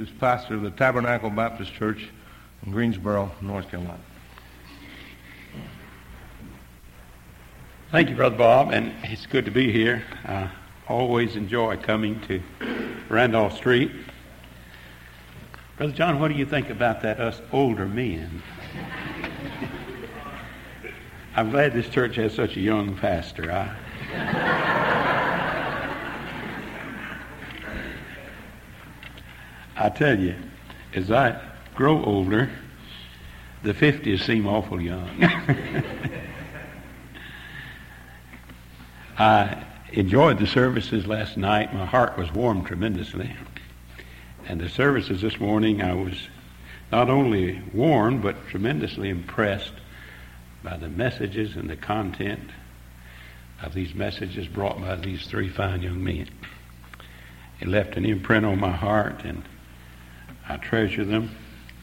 is pastor of the Tabernacle Baptist Church in Greensboro, North Carolina. Thank you, Brother Bob, and it's good to be here. I always enjoy coming to Randolph Street. Brother John, what do you think about that, us older men? I'm glad this church has such a young pastor. I tell you, as I grow older, the 50s seem awful young. I enjoyed the services last night. My heart was warmed tremendously. And the services this morning, I was not only warmed, but tremendously impressed by the messages and the content of these messages brought by these three fine young men. It left an imprint on my heart, and I treasure them.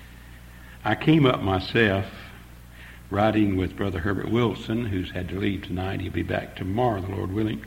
I came up myself riding with Brother Herbert Wilson, who's had to leave tonight. He'll be back tomorrow, the Lord willing.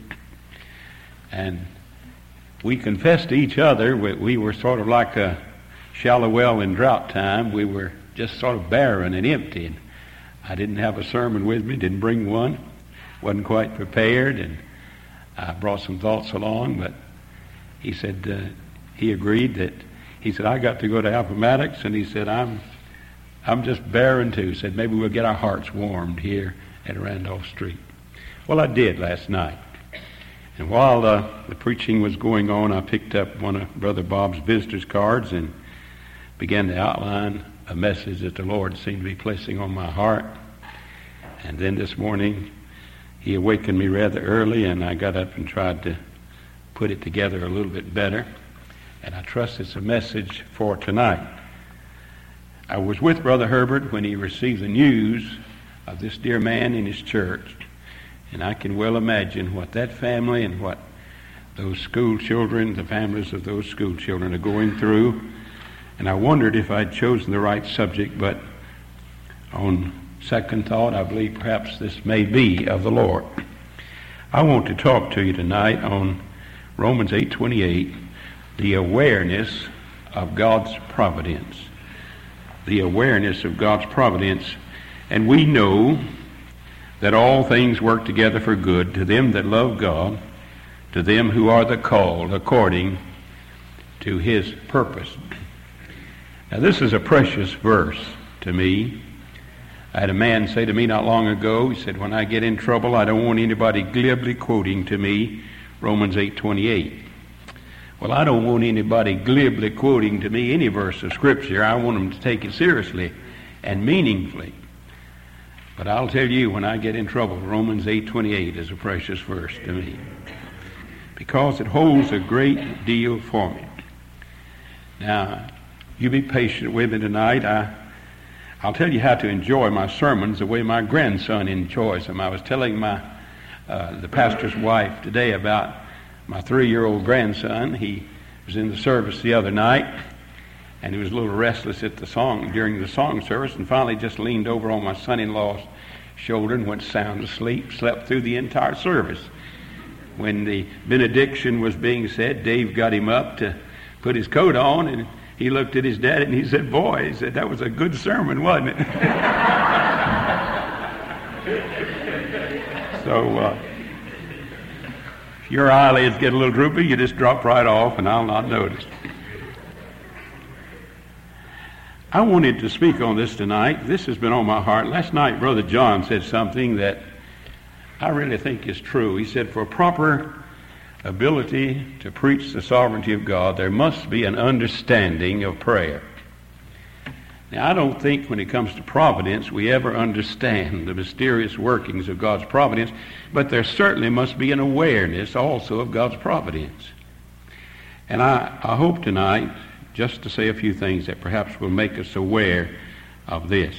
And we confessed to each other we were sort of like a shallow well in drought time. We were just sort of barren and empty. And I didn't have a sermon with me, didn't bring one, wasn't quite prepared, and I brought some thoughts along, but he said, he agreed that, he said, I got to go to Appomattox, and he said, I'm just barren too. He said, maybe we'll get our hearts warmed here at Randolph Street. Well, I did last night. And while the preaching was going on, I picked up one of Brother Bob's visitor's cards and began to outline a message that the Lord seemed to be placing on my heart. And then this morning, he awakened me rather early, and I got up and tried to put it together a little bit better. And I trust it's a message for tonight. I was with Brother Herbert when he received the news of this dear man in his church. And I can well imagine what that family and what those school children, the families of those school children are going through. And I wondered if I'd chosen the right subject, but on second thought, I believe perhaps this may be of the Lord. I want to talk to you tonight on Romans 8:28, the awareness of God's providence. The awareness of God's providence. And we know that all things work together for good to them that love God, to them who are the called according to his purpose. Now, this is a precious verse to me. I had a man say to me not long ago, he said, when I get in trouble, I don't want anybody glibly quoting to me Romans 8:28. Well, I don't want anybody glibly quoting to me any verse of Scripture. I want them to take it seriously and meaningfully. But I'll tell you, when I get in trouble, Romans 8:28 is a precious verse to me, because it holds a great deal for me. Now, you be patient with me tonight. I'll tell you how to enjoy my sermons the way my grandson enjoys them. I was telling the pastor's wife today about my 3-year-old grandson. He was in the service the other night, and he was a little restless at during the song service, and finally just leaned over on my son-in-law's shoulder and went sound asleep, slept through the entire service. When the benediction was being said, Dave got him up to put his coat on, and he looked at his dad and he said, boy, he said, that was a good sermon, wasn't it? So, if your eyelids get a little droopy, you just drop right off and I'll not notice. I wanted to speak on this tonight. This has been on my heart. Last night, Brother John said something that I really think is true. He said, for proper ability to preach the sovereignty of God, there must be an understanding of prayer. Now, I don't think when it comes to providence we ever understand the mysterious workings of God's providence, but there certainly must be an awareness also of God's providence. And I hope tonight just to say a few things that perhaps will make us aware of this.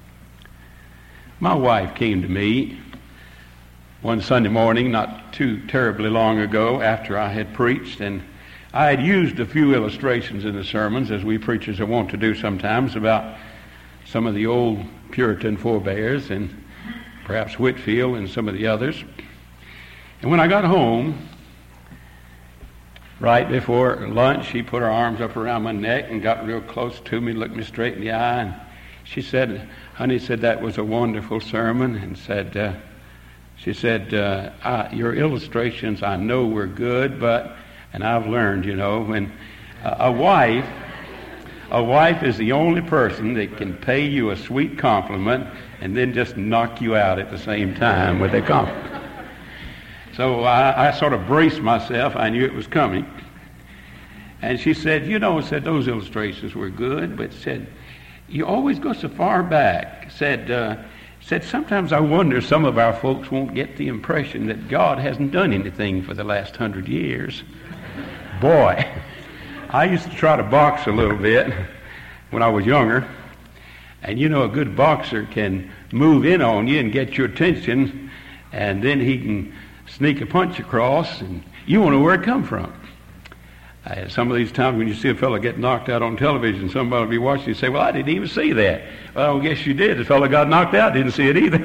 My wife came to me one Sunday morning not too terribly long ago after I had preached, and I had used a few illustrations in the sermons, as we preachers are wont to do sometimes, about some of the old Puritan forebears and perhaps Whitefield and some of the others. And when I got home, right before lunch, she put her arms up around my neck and got real close to me, looked me straight in the eye, and she said, "Honey," said, "that was a wonderful sermon," and she said, "Your illustrations I know were good, and I've learned, when a wife is the only person that can pay you a sweet compliment and then just knock you out at the same time with a compliment." So I sort of braced myself. I knew it was coming. And she said, said, "Those illustrations were good, but," said, "you always go so far back." Said, "Sometimes I wonder some of our folks won't get the impression that God hasn't done anything for the last 100 years. Boy, I used to try to box a little bit when I was younger. And a good boxer can move in on you and get your attention, and then he can sneak a punch across, and you won't know where it come from. Some of these times when you see a fellow get knocked out on television, somebody will be watching you say, "Well, I didn't even see that." "Well, I guess you did. The fellow got knocked out, didn't see it either."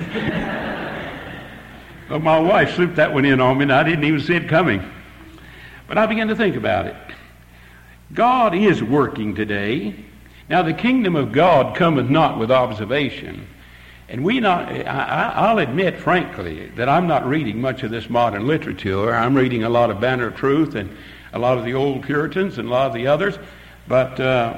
Well, my wife slipped that one in on me, and I didn't even see it coming. But I began to think about it. God is working today. Now, the kingdom of God cometh not with observation. And I'll admit, frankly, that I'm not reading much of this modern literature. I'm reading a lot of Banner of Truth and a lot of the old Puritans and a lot of the others. But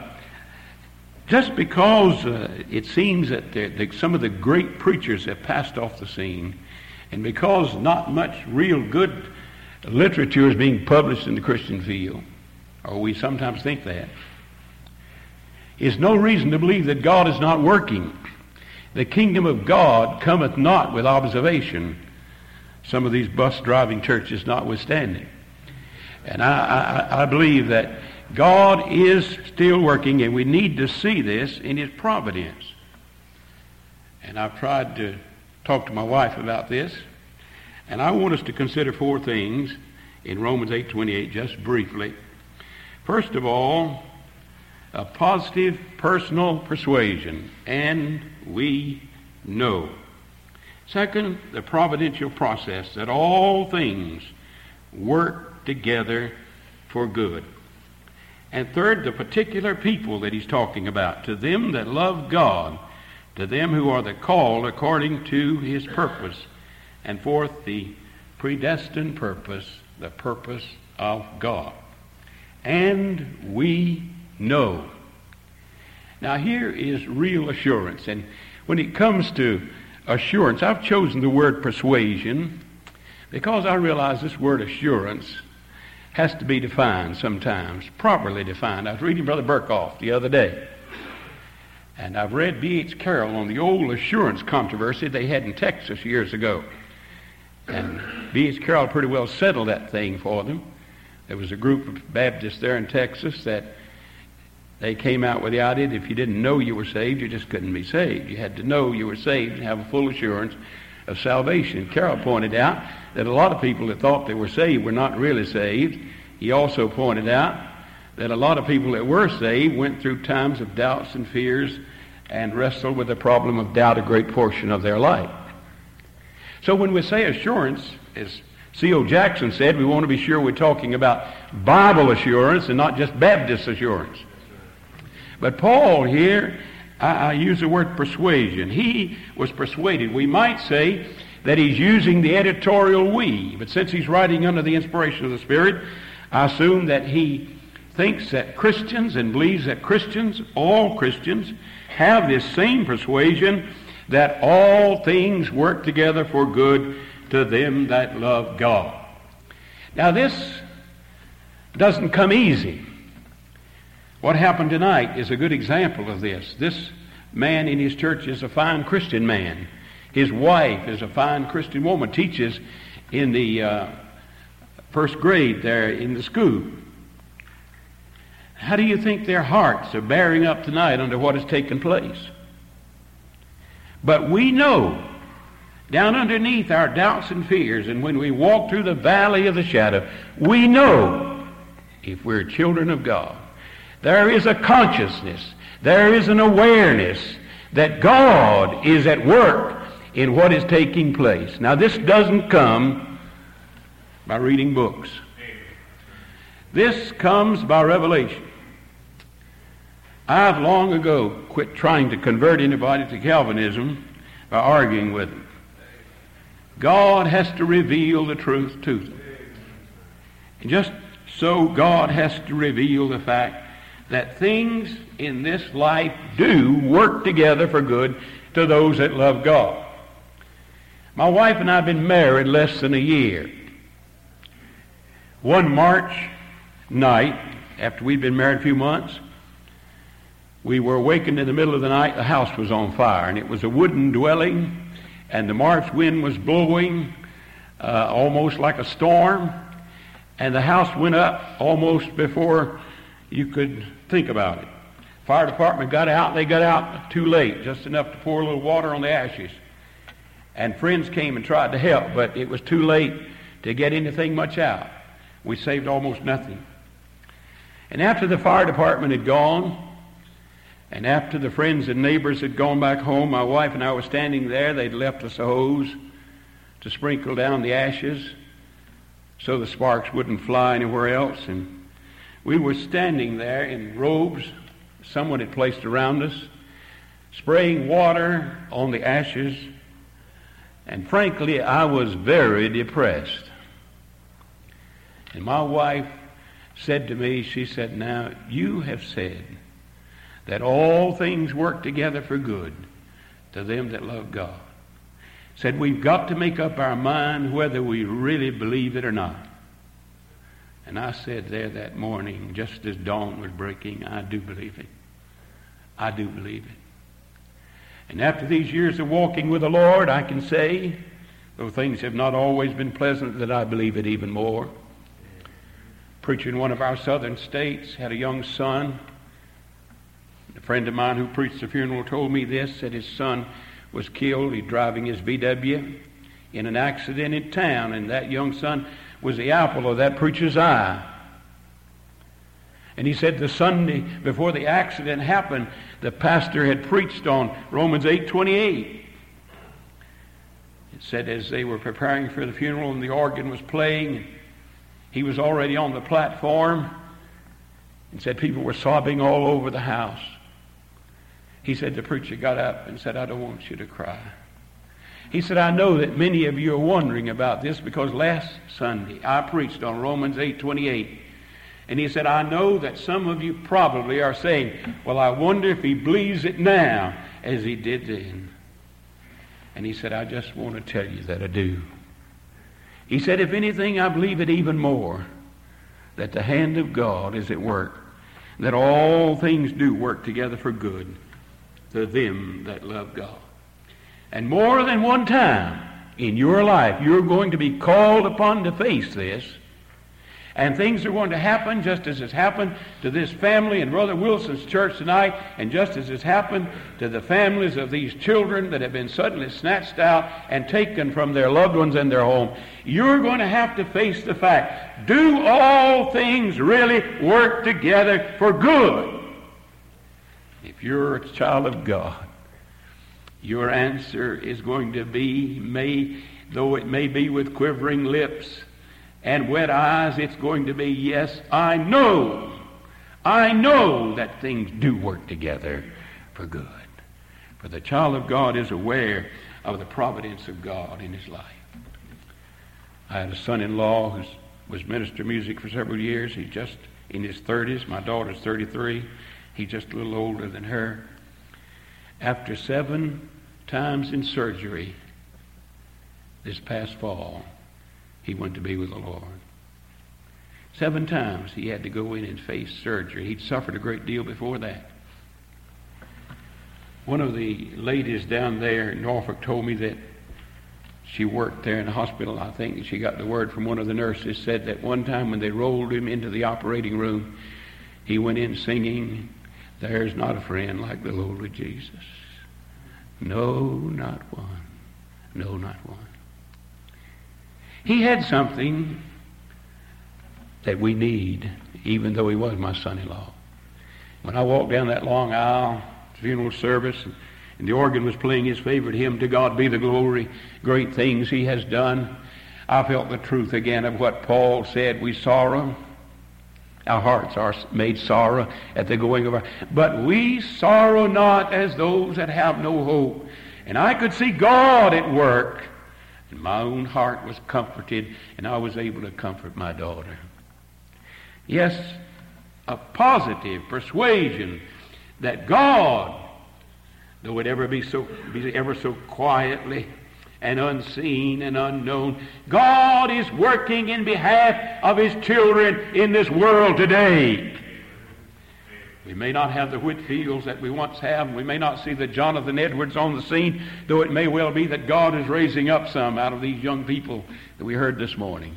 just because it seems that some of the great preachers have passed off the scene, and because not much real good literature is being published in the Christian field, or we sometimes think that, is no reason to believe that God is not working. The kingdom of God cometh not with observation, some of these bus-driving churches notwithstanding. And I believe that God is still working, and we need to see this in His providence. And I've tried to talk to my wife about this, and I want us to consider 4 things in Romans 8:28, just briefly. First of all, a positive personal persuasion, and we know. Second, the providential process that all things work together for good. And third, the particular people that he's talking about, to them that love God, to them who are the called according to his purpose. And fourth, the predestined purpose, the purpose of God. And we know. Now here is real assurance. And when it comes to assurance, I've chosen the word persuasion because I realize this word assurance has to be defined sometimes, properly defined. I was reading Brother Burkhoff the other day, and I've read B.H. Carroll on the old assurance controversy they had in Texas years ago. And B.H. Carroll pretty well settled that thing for them. There was a group of Baptists there in Texas that they came out with the idea that if you didn't know you were saved, you just couldn't be saved. You had to know you were saved and have a full assurance of salvation. Carroll pointed out that a lot of people that thought they were saved were not really saved. He also pointed out that a lot of people that were saved went through times of doubts and fears and wrestled with the problem of doubt a great portion of their life. So when we say assurance, as C.O. Jackson said, we want to be sure we're talking about Bible assurance and not just Baptist assurance. But Paul here, I use the word persuasion. He was persuaded. We might say that he's using the editorial we, but since he's writing under the inspiration of the Spirit, I assume that he thinks that Christians and believes that Christians, all Christians, have this same persuasion that all things work together for good to them that love God. Now this doesn't come easy. What happened tonight is a good example of this. This man in his church is a fine Christian man. His wife is a fine Christian woman, teaches in the first grade there in the school. How do you think their hearts are bearing up tonight under what has taken place? But we know, down underneath our doubts and fears, and when we walk through the valley of the shadow, we know, if we're children of God, there is a consciousness, there is an awareness that God is at work in what is taking place. Now this doesn't come by reading books. This comes by revelation. I've long ago quit trying to convert anybody to Calvinism by arguing with them. God has to reveal the truth to them. And just so God has to reveal the fact that things in this life do work together for good to those that love God. My wife and I have been married less than a year. One March night, after we'd been married a few months, we were awakened in the middle of the night. The house was on fire, and it was a wooden dwelling, and the March wind was blowing almost like a storm, and the house went up almost before you could think about it. Fire department got out. They got out too late, just enough to pour a little water on the ashes. And friends came and tried to help, but it was too late to get anything much out. We saved almost nothing. And after the fire department had gone, and after the friends and neighbors had gone back home, my wife and I were standing there. They'd left us a hose to sprinkle down the ashes so the sparks wouldn't fly anywhere else. And we were standing there in robes someone had placed around us, spraying water on the ashes. And frankly, I was very depressed. And my wife said to me, she said, "Now, you have said that all things work together for good to them that love God." Said, we've got to make up our mind whether we really believe it or not. And I said there that morning, just as dawn was breaking, I do believe it. I do believe it. And after these years of walking with the Lord, I can say, though things have not always been pleasant, that I believe it even more. Preacher in one of our southern states had a young son. A friend of mine who preached the funeral told me this, said his son was killed. He's driving his VW in an accident in town, and that young son was the apple of that preacher's eye. And he said the Sunday before the accident happened, the pastor had preached on Romans 8:28. It said as they were preparing for the funeral and the organ was playing, he was already on the platform, and said people were sobbing all over the house. He said the preacher got up and said, "I don't want you to cry." He said, "I know that many of you are wondering about this because last Sunday I preached on Romans 8:28. And he said, I know that some of you probably are saying, well, I wonder if he believes it now as he did then." And he said, "I just want to tell you that I do." He said, "If anything, I believe it even more, that the hand of God is at work, that all things do work together for good to them that love God." And more than one time in your life, you're going to be called upon to face this. And things are going to happen just as has happened to this family in Brother Wilson's church tonight, and just as has happened to the families of these children that have been suddenly snatched out and taken from their loved ones and their home. You're going to have to face the fact, do all things really work together for good? If you're a child of God, your answer is going to be, though it may be with quivering lips and wet eyes, it's going to be, yes, I know that things do work together for good. For the child of God is aware of the providence of God in his life. I had a son-in-law who was minister of music for several years. He's just in his 30s. My daughter's 33. He's just a little older than her. After 7 times in surgery this past fall, he went to be with the Lord. 7 times he had to go in and face surgery. He'd suffered a great deal before that. One of the ladies down there in Norfolk told me that she worked there in the hospital. I think she got the word from one of the nurses, said that one time when they rolled him into the operating room, he went in singing, "There's not a friend like the lowly Jesus. No, not one. No, not one." He had something that we need, even though he was my son-in-law. When I walked down that long aisle, funeral service, and the organ was playing his favorite hymn, "To God Be the Glory, Great Things He Has Done," I felt the truth again of what Paul said, we sorrow, Our hearts are made sorrow at the going of our... But we sorrow not as those that have no hope. And I could see God at work. And my own heart was comforted, and I was able to comfort my daughter. Yes, a positive persuasion that God, though it ever be ever so quietly and unseen and unknown, God is working in behalf of His children in this world today. We may not have the Whitfields that we once have. We may not see the Jonathan Edwards on the scene, though it may well be that God is raising up some out of these young people that we heard this morning.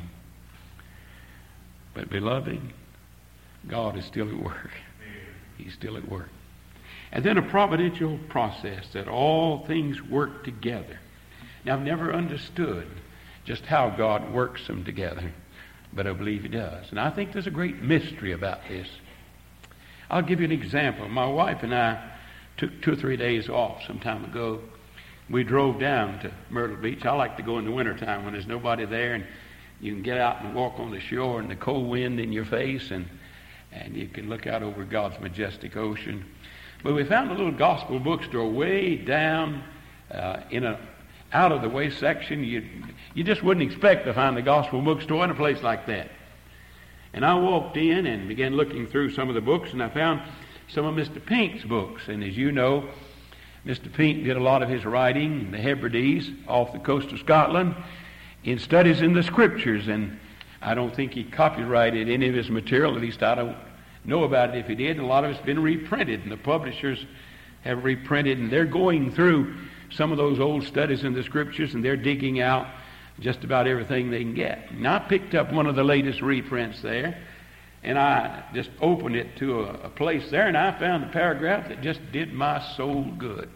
But beloved, God is still at work. He's still at work. And then a providential process that all things work together. Now, I've never understood just how God works them together, but I believe He does. And I think there's a great mystery about this. I'll give you an example. My wife and I took 2 or 3 days off some time ago. We drove down to Myrtle Beach. I like to go in the wintertime when there's nobody there, and you can get out and walk on the shore and the cold wind in your face, and you can look out over God's majestic ocean. But we found a little gospel bookstore way down in a out-of-the-way section. You just wouldn't expect to find a gospel bookstore in a place like that. And I walked in and began looking through some of the books, and I found some of Mr. Pink's books. And as you know, Mr. Pink did a lot of his writing in the Hebrides off the coast of Scotland in studies in the Scriptures. And I don't think he copyrighted any of his material. At least I don't know about it if he did. And a lot of it's been reprinted, and the publishers have reprinted, and they're going through some of those old studies in the Scriptures, and they're digging out just about everything they can get. And I picked up one of the latest reprints there, and I just opened it to a place there, and I found a paragraph that just did my soul good.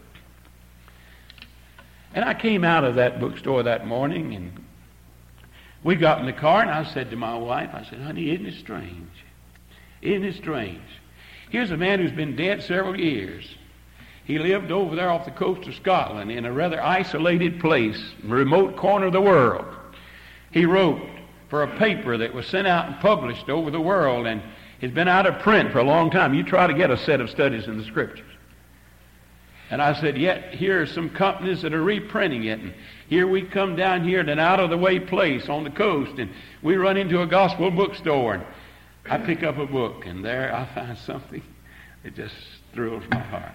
And I came out of that bookstore that morning, and we got in the car, and I said to my wife, I said, honey, isn't it strange? Isn't it strange? Here's a man who's been dead several years. He lived over there off the coast of Scotland in a rather isolated place, in a remote corner of the world. He wrote for a paper that was sent out and published over the world, and has been out of print for a long time. You try to get a set of studies in the Scriptures. And I said, yet here are some companies that are reprinting it, and here we come down here in an out-of-the-way place on the coast, and we run into a gospel bookstore, and I pick up a book, and there I find something that just thrills my heart.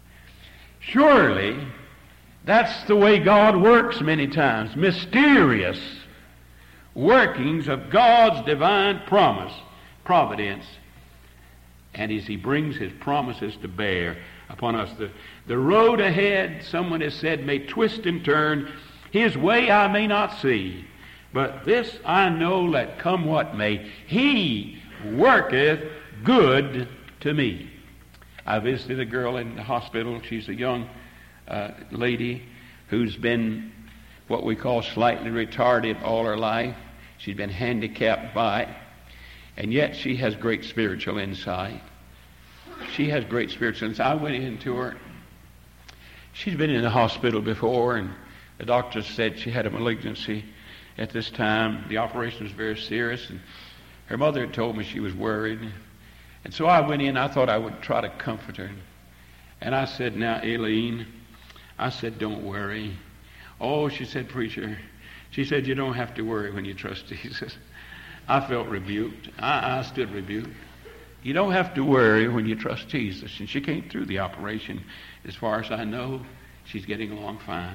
Surely, that's the way God works many times. Mysterious workings of God's divine providence, and as He brings His promises to bear upon us. The road ahead, someone has said, may twist and turn. His way I may not see, but this I know, let come what may, He worketh good to me. I visited a girl in the hospital. She's a young lady who's been what we call slightly retarded all her life. She's been handicapped by it, and yet she has great spiritual insight. She has great spiritual insight. I went into her. She's been in the hospital before, and the doctor said she had a malignancy at this time. The operation was very serious, and her mother had told me she was worried. And so I went in. I thought I would try to comfort her. And I said, now, Aileen, I said, don't worry. Oh, she said, preacher, she said, you don't have to worry when you trust Jesus. I felt rebuked. I stood rebuked. You don't have to worry when you trust Jesus. And she came through the operation. As far as I know, she's getting along fine.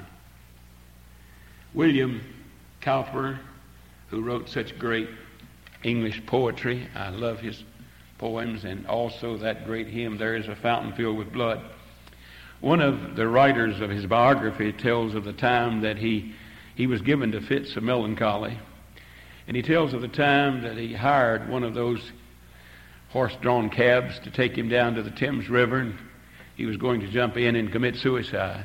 William Cowper, who wrote such great English poetry, I love his poems, and also that great hymn, There is a Fountain Filled with Blood. One of the writers of his biography tells of the time that he was given to fits of melancholy. And he tells of the time that he hired one of those horse-drawn cabs to take him down to the Thames River, and he was going to jump in and commit suicide.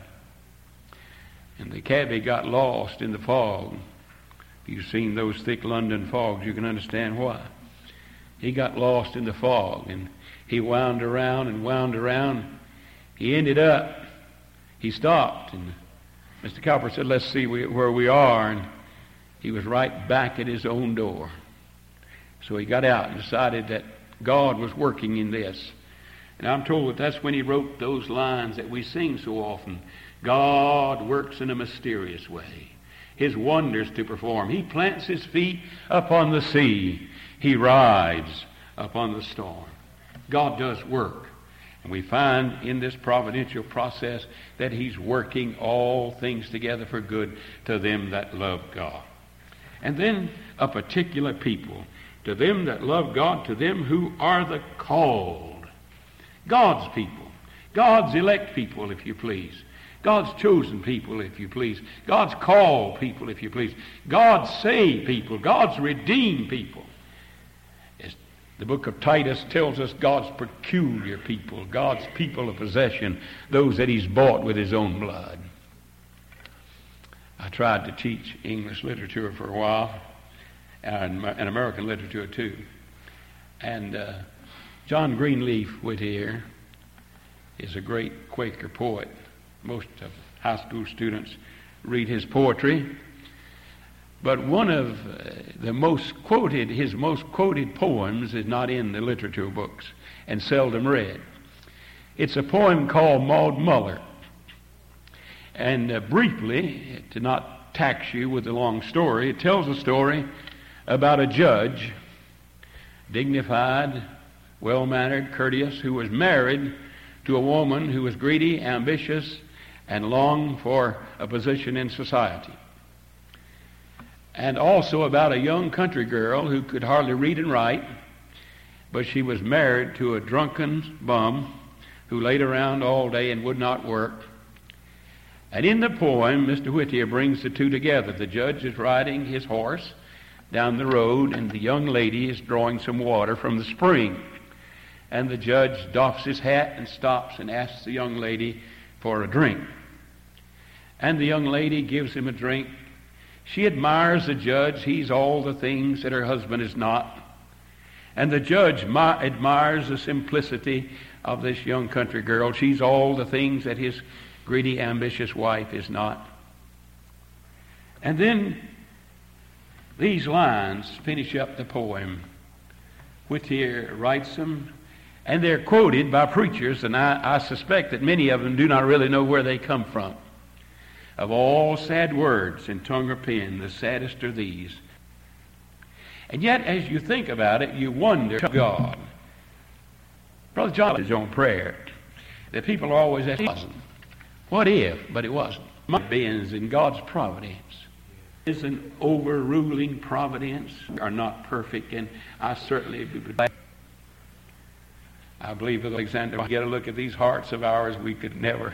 And the cabbie got lost in the fog. If you've seen those thick London fogs, you can understand why. He got lost in the fog, and he wound around and wound around. He ended up, he stopped, and Mr. Cowper said, let's see where we are, and he was right back at his own door. So he got out and decided that God was working in this. And I'm told that that's when he wrote those lines that we sing so often. God works in a mysterious way, his wonders to perform. He plants his feet upon the sea. He rides upon the storm. God does work. And we find in this providential process that he's working all things together for good to them that love God. And then a particular people, to them that love God, to them who are the called. God's people. God's elect people, if you please. God's chosen people, if you please. God's called people, if you please. God's saved people. God's redeemed people. As the book of Titus tells us, God's peculiar people, God's people of possession, those that he's bought with his own blood. I tried to teach English literature for a while, and American literature too. And John Greenleaf Whittier is a great Quaker poet. Most of high school students read his poetry. But one of his most quoted poems is not in the literature books and seldom read. It's a poem called Maud Muller. And briefly, to not tax you with a long story, it tells a story about a judge, dignified, well-mannered, courteous, who was married to a woman who was greedy, ambitious, and longed for a position in society. And also about a young country girl who could hardly read and write, but she was married to a drunken bum who laid around all day and would not work. And in the poem, Mr. Whittier brings the two together. The judge is riding his horse down the road, and the young lady is drawing some water from the spring. And the judge doffs his hat and stops and asks the young lady for a drink. And the young lady gives him a drink. She admires the judge. He's all the things that her husband is not. And the judge admires the simplicity of this young country girl. She's all the things that his greedy, ambitious wife is not. And then these lines finish up the poem. Whittier writes them, and they're quoted by preachers, and I suspect that many of them do not really know where they come from. Of all sad words in tongue or pen, the saddest are these. And yet, as you think about it, you wonder, God. Brother John had his own prayer. The people are always asking, what if? But it wasn't. My beings in God's providence is an overruling providence, are not perfect, and I certainly I believe with Alexander, if we get a look at these hearts of ours, we could never.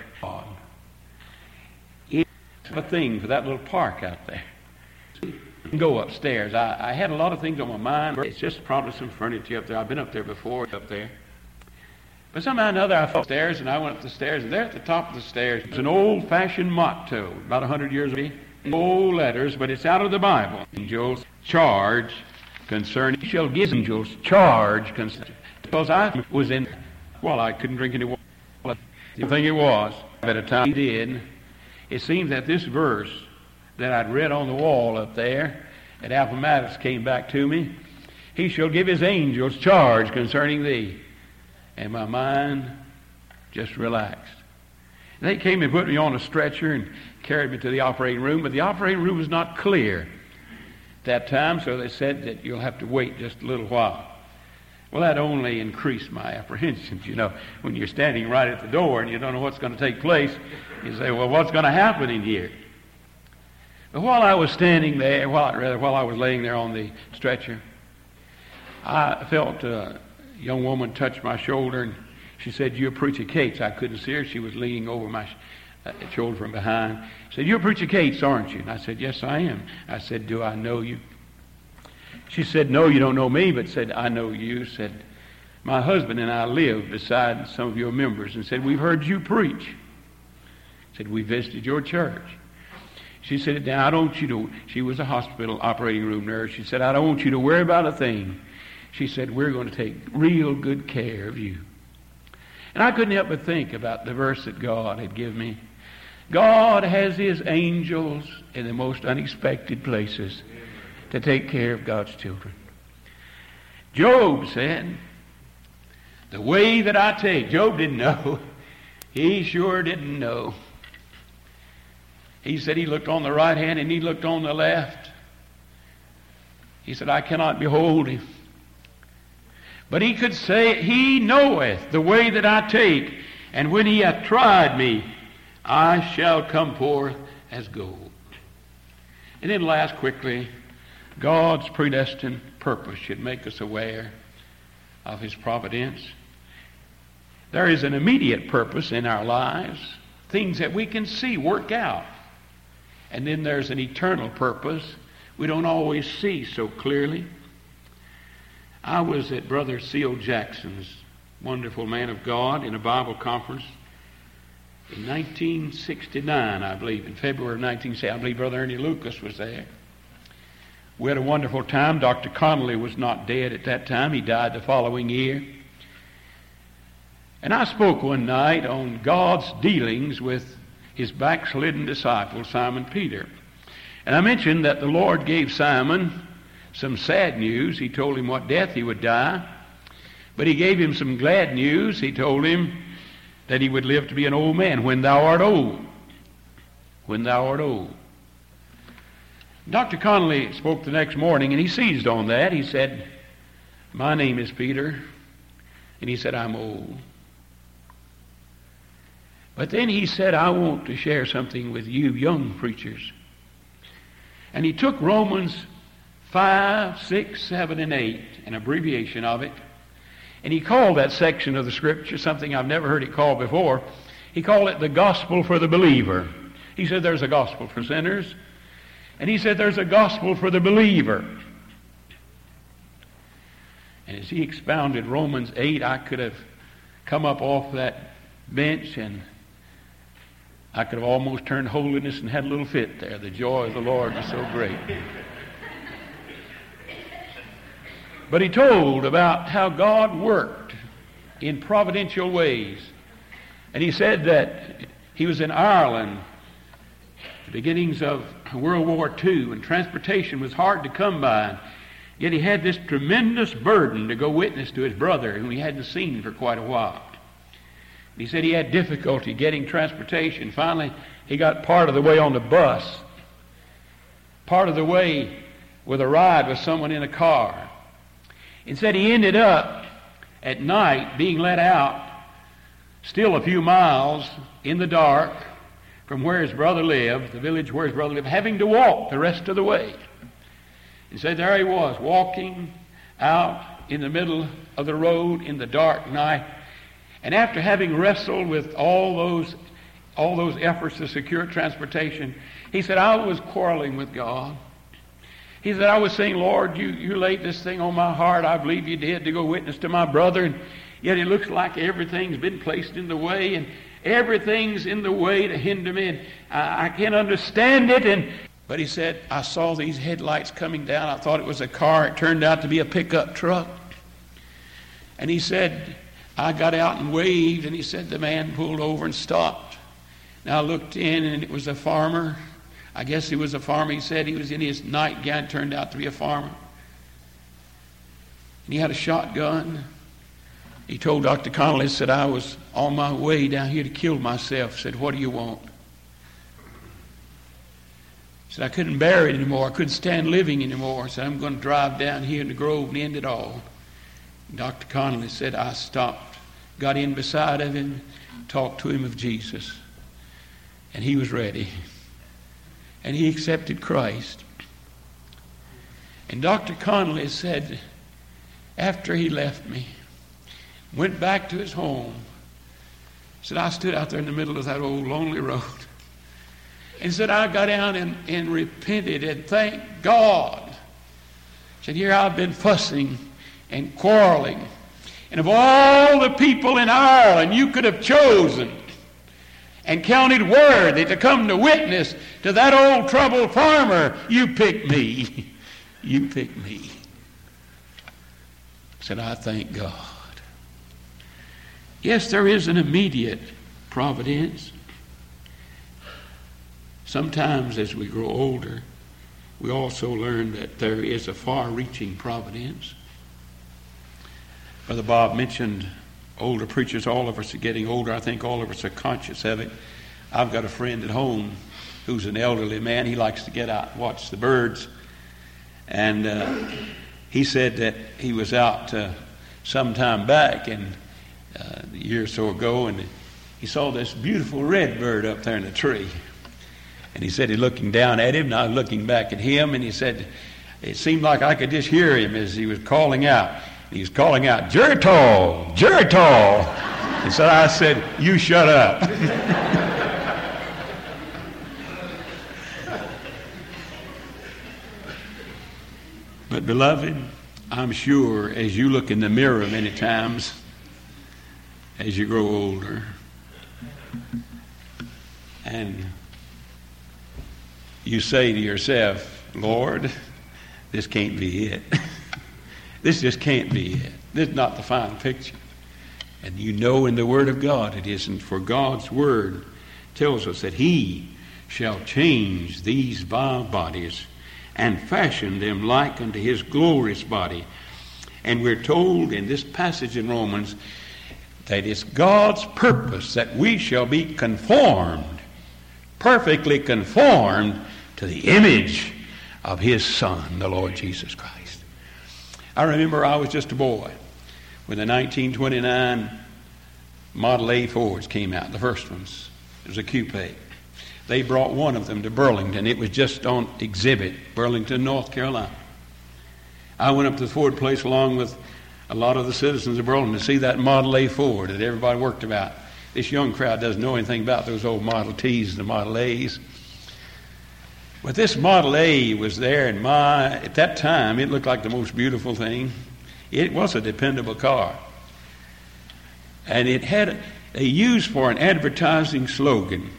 It's a thing for that little park out there. Go upstairs. I had a lot of things on my mind. It's just probably some furniture up there. I've been up there before, up there. But somehow or another, I fell upstairs, and I went up the stairs, and there at the top of the stairs was an old-fashioned motto, about 100 years old. Old letters, but it's out of the Bible. Angels charge concerning, shall give angels charge concerning. Because I was in, well, I couldn't drink any water. The thing it was, by the time he did, it seems that this verse that I'd read on the wall up there at Appomattox came back to me. He shall give his angels charge concerning thee. And my mind just relaxed. And they came and put me on a stretcher and carried me to the operating room, but the operating room was not clear at that time, so they said that you'll have to wait just a little while. Well, that only increased my apprehensions. You know, when you're standing right at the door and you don't know what's going to take place, you say, well, what's going to happen in here? But while I was standing there, while I was laying there on the stretcher, I felt a young woman touch my shoulder, and she said, "You're Preacher Cates." I couldn't see her. She was leaning over my shoulder from behind. She said, "You're Preacher Cates, aren't you?" And I said, "Yes, I am." I said, "Do I know you?" She said, "No, you don't know me," but said, "I know you." Said, "My husband and I live beside some of your members," and said, "We've heard you preach." Said, "We visited your church." She said, "Now, I don't want you to," she was a hospital operating room nurse. She said, "I don't want you to worry about a thing." She said, "We're going to take real good care of you." And I couldn't help but think about the verse that God had given me. God has his angels in the most unexpected places to take care of God's children. Job said, The way that I take. Job didn't know. He sure didn't know. He said he looked on the right hand and he looked on the left. He said, I cannot behold him. But he could say, he knoweth the way that I take, and when he hath tried me, I shall come forth as gold. And then last quickly, God's predestined purpose should make us aware of his providence. There is an immediate purpose in our lives, things that we can see work out. And then there's an eternal purpose we don't always see so clearly. I was at Brother C.O. Jackson's, wonderful man of God, in a Bible conference in 1969, I believe, in February of 1960. I believe Brother Ernie Lucas was there. We had a wonderful time. Dr. Connolly was not dead at that time. He died the following year. And I spoke one night on God's dealings with his backslidden disciple, Simon Peter. And I mentioned that the Lord gave Simon some sad news. He told him what death he would die. But he gave him some glad news. He told him that he would live to be an old man when thou art old. When thou art old. Dr. Connolly spoke the next morning, and he seized on that. He said, my name is Peter. And he said, I'm old. But then he said, I want to share something with you young preachers. And he took Romans 5, 6, 7, and 8, an abbreviation of it, and he called that section of the Scripture something I've never heard it called before. He called it the gospel for the believer. He said there's a gospel for sinners, and he said there's a gospel for the believer. And as he expounded Romans 8, I could have come up off that bench and I could have almost turned holiness and had a little fit there. The joy of the Lord was so great. But he told about how God worked in providential ways. And he said that he was in Ireland, the beginnings of World War II, and transportation was hard to come by. Yet he had this tremendous burden to go witness to his brother, whom he hadn't seen for quite a while. He said he had difficulty getting transportation. Finally, he got part of the way on the bus, part of the way with a ride with someone in a car. And said he ended up at night being let out still a few miles in the dark from where his brother lived, the village where his brother lived, having to walk the rest of the way. He said there he was, walking out in the middle of the road in the dark night. And after having wrestled with all those efforts to secure transportation, he said, I was quarreling with God. He said, I was saying, Lord, you laid this thing on my heart. I believe you did, to go witness to my brother. And yet it looks like everything's been placed in the way, and everything's in the way to hinder me. And I can't understand it. But he said, I saw these headlights coming down. I thought it was a car. It turned out to be a pickup truck. And he said, I got out and waved, and he said the man pulled over and stopped. Now I looked in, and it was a farmer. I guess he was a farmer. He said he was in his nightgown, turned out to be a farmer. And he had a shotgun. He told Dr. Connolly, said, I was on my way down here to kill myself. Said, what do you want? Said, I couldn't bear it anymore. I couldn't stand living anymore. Said, I'm going to drive down here in the Grove and end it all. And Dr. Connolly said, I stopped, got in beside of him, talked to him of Jesus. And he was ready. And he accepted Christ. And Dr. Connolly said, after he left me, went back to his home, said, I stood out there in the middle of that old lonely road. And said, I got down and repented and thanked God. Said, here I've been fussing and quarreling. And of all the people in Ireland you could have chosen and counted worthy to come to witness to that old troubled farmer, you picked me. You picked me. Said, I thank God. Yes, there is an immediate providence. Sometimes as we grow older, we also learn that there is a far-reaching providence. Brother Bob mentioned older preachers, all of us are getting older. I think all of us are conscious of it. I've got a friend at home who's an elderly man. He likes to get out and watch the birds. And he said that he was out some time back, and a year or so ago, and he saw this beautiful red bird up there in the tree. And he said, he looking down at him, and I was looking back at him, and he said, it seemed like I could just hear him as he was calling out. He was calling out, Geritol, Geritol. And so I said, you shut up. But beloved, I'm sure as you look in the mirror many times, as you grow older, and you say to yourself, Lord, this can't be it. This just can't be it. This is not the final picture. And you know in the Word of God it isn't, for God's Word tells us that He shall change these vile bodies and fashion them like unto His glorious body. And we're told in this passage in Romans that it's God's purpose that we shall be conformed, perfectly conformed to the image of His Son, the Lord Jesus Christ. I remember I was just a boy when the 1929 Model A Fords came out, the first ones. It was a coupe. They brought one of them to Burlington. It was just on exhibit, Burlington, North Carolina. I went up to the Ford place along with a lot of the citizens of Burlington to see that Model A Ford that everybody worked about. This young crowd doesn't know anything about those old Model Ts and the Model A's. But this Model A was there, and at that time, it looked like the most beautiful thing. It was a dependable car. And they used for an advertising slogan,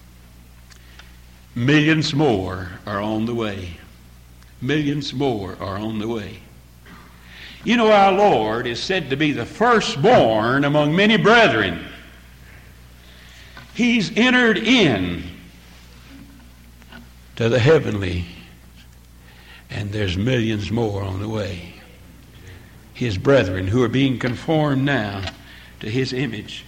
millions more are on the way. Millions more are on the way. You know, our Lord is said to be the firstborn among many brethren. He's entered in to the heavenly, and there's millions more on the way. His brethren who are being conformed now to His image.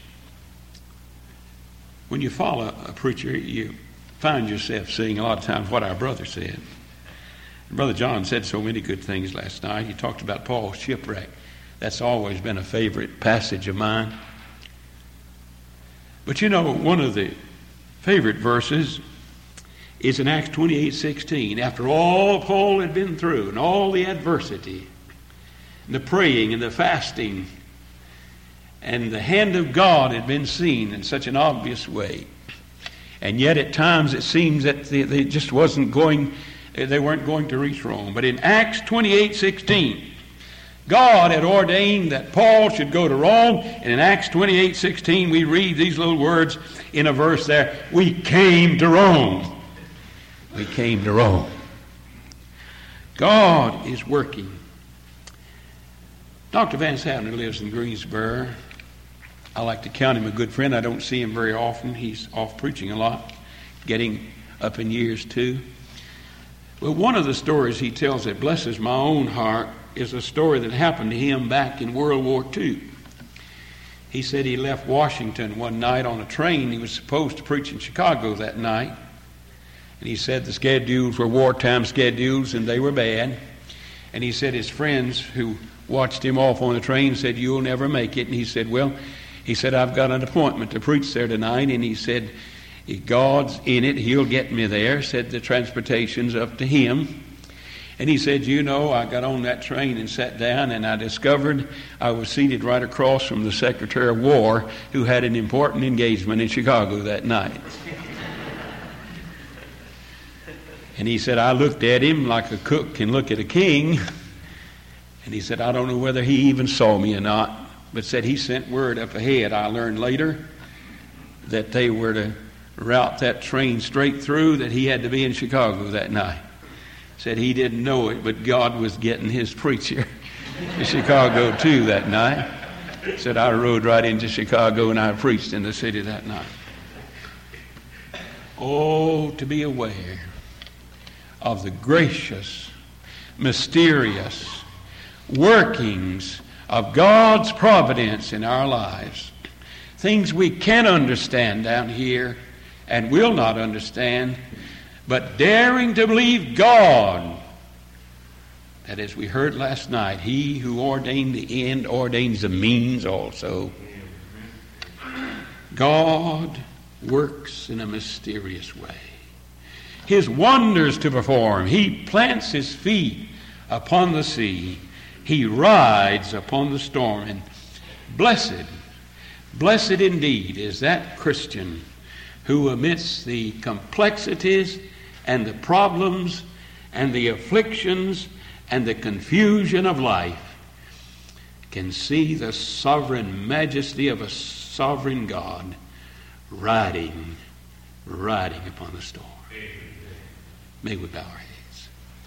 When you follow a preacher, you find yourself saying a lot of times what our brother said. Brother John said so many good things last night. He talked about Paul's shipwreck. That's always been a favorite passage of mine. But you know, one of the favorite verses is in Acts 28:16. After all Paul had been through and all the adversity and the praying and the fasting, and the hand of God had been seen in such an obvious way. And yet at times it seems that they just weren't going to reach Rome. But in Acts 28:16, God had ordained that Paul should go to Rome. And in Acts 28:16, we read these little words in a verse there, we came to Rome. We came to Rome. God is working. Dr. Van Savner lives in Greensboro. I like to count him a good friend. I don't see him very often. He's off preaching a lot, getting up in years too. Well, one of the stories he tells that blesses my own heart is a story that happened to him back in World War II. He said he left Washington one night on a train. He was supposed to preach in Chicago that night. And he said the schedules were wartime schedules and they were bad. And he said his friends who watched him off on the train said, you'll never make it. And he said, well, I've got an appointment to preach there tonight. And he said, if God's in it, He'll get me there. Said the transportation's up to Him. And he said, you know, I got on that train and sat down and I discovered I was seated right across from the Secretary of War who had an important engagement in Chicago that night. And he said, I looked at him like a cook can look at a king. And he said, I don't know whether he even saw me or not, but said he sent word up ahead. I learned later that they were to route that train straight through, that he had to be in Chicago that night. Said he didn't know it, but God was getting His preacher to Chicago too that night. Said I rode right into Chicago and I preached in the city that night. Oh, to be aware of the gracious, mysterious workings of God's providence in our lives. Things we can understand down here and will not understand, but daring to believe God, that as we heard last night, He who ordained the end ordains the means also. God works in a mysterious way. His wonders to perform. He plants His feet upon the sea. He rides upon the storm. And blessed indeed is that Christian who amidst the complexities and the problems and the afflictions and the confusion of life can see the sovereign majesty of a sovereign God riding upon the storm. May we bow our heads.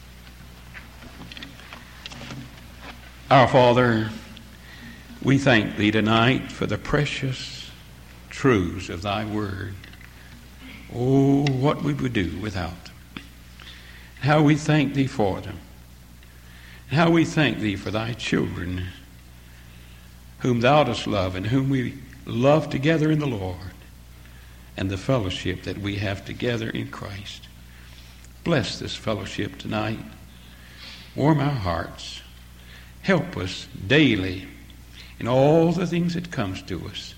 Our Father, we thank Thee tonight for the precious truths of Thy Word. Oh, what we would do without them. How we thank Thee for them. How we thank Thee for Thy children, whom Thou dost love and whom we love together in the Lord, and the fellowship that we have together in Christ. Bless this fellowship tonight. Warm our hearts. Help us daily in all the things that comes to us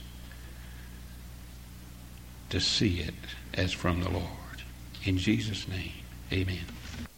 to see it as from the Lord. In Jesus' name, amen.